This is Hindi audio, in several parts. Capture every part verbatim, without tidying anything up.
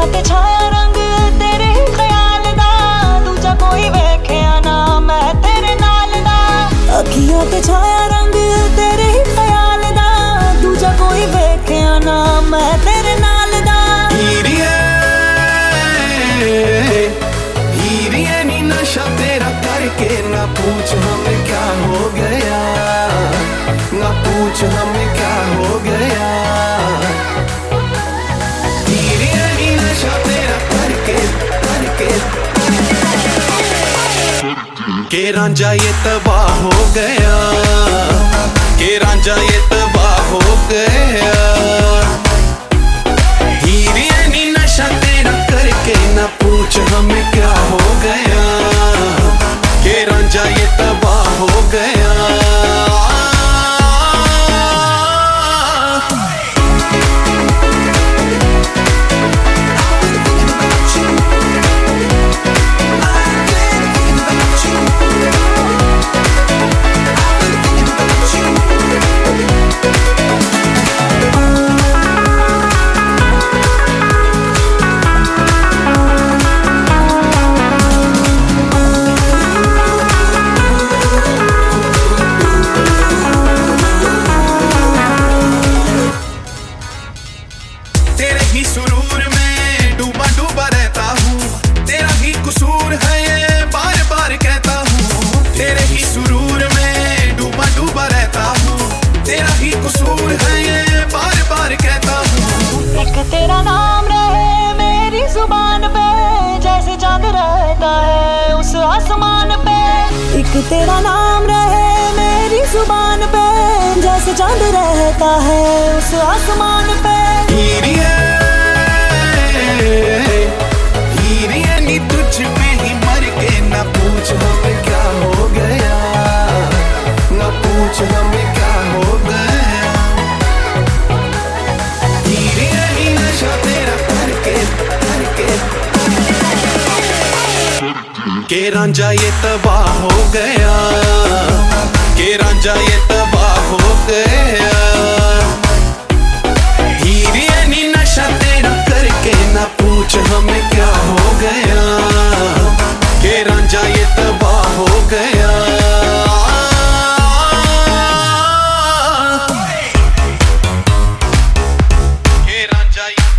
ते छाया रंग तेरे ही ख्याल दा, दूजा कोई वेख्या ना मैं तेरे नाल दा। अखियां ते छाया रंग तेरे ही ख्याल दा, दूजा कोई वेख्या ना मैं तेरे नाल दा। हीरिए हीरिए नी नशा तेरा करके ना पूछ हमें क्या हो गया, ना पूछ हमें क्या हो गया। हीरिए नी नशा तेरा करके करके के रांझा ये तबाह हो गया, के रांझा ये तबाह हो गया। हीरिए नी नशा तेरा करके ना पूछ हमें क्या हो गया, के रांझा ये तबाह हो गया। तेरे ही सुरूर में डूबा डूबा रहता हूँ, तेरा ही कसूर है ये बार बार कहता हूँ। तेरे ही सुरूर में डूबा डूबा रहता हूँ, तेरा ही कसूर है ये बार बार कहता हूँ। एक तेरा नाम रहे मेरी जुबान पे, जैसे चांद रहता है उस आसमान पे। एक तेरा नाम रहे मेरी जुबान पे, जैसे चांद रहता है उस आसमान पे। हीरिए हीरिए नी तुझ पे ही मर के ना पूछ हमें क्या हो गया, ना पूछ हमें क्या हो गया। हीरिए नी नशा तेरा करके करके के रांझा ये तबाह हो गया, के रांझा ये तबाह हो गया। हीरिए नी नशा तेरा करके ना पूछ हमें क्या हो गया, के रांझा ये तबाह हो गया। के रांझा ये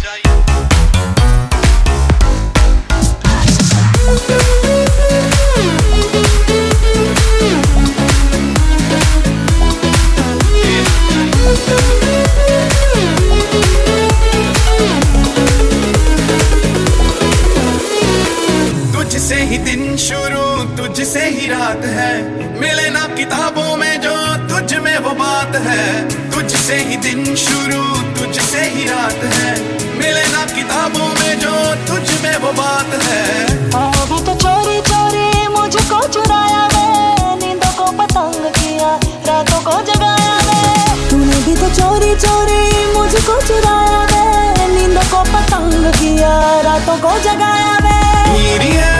तुझसे ही दिन शुरू तुझसे ही रात है, मिले ना किताबों में जो तुझ में वो बात है। तुझसे ही दिन शुरू तुझसे ही रात है, मिले ना किताबों में जो तुझ में वो बात है। अभी तो चोरी चोरी मुझको चुराया वे, नींदों को पतंग किया रातों को जगाया वे। तूने भी तो चोरी चोरी मुझको चुराया वे, नींदों को पतंग किया रातों को जगाया वे। हीरिए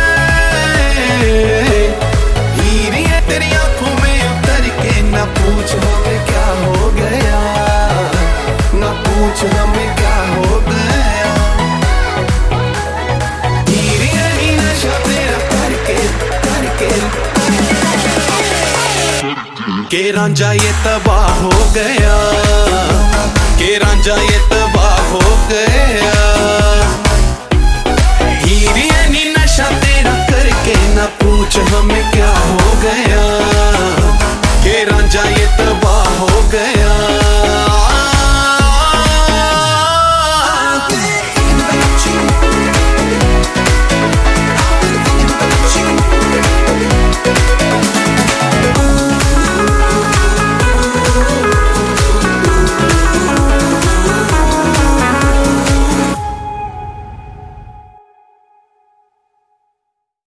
हीरिए तेरी आंखों में उतर के ना पूछ हमें क्या हो गया, ना पूछ हमें क्या हो गया। हीरिए ही नशा तेरा करके करके के रांझा ये तबाह हो गया, के रांझा ये तबाह हो गया। हीरिए नी नशा तेरा करके ना पूछ हमें क्या हो गया, के रांझा ये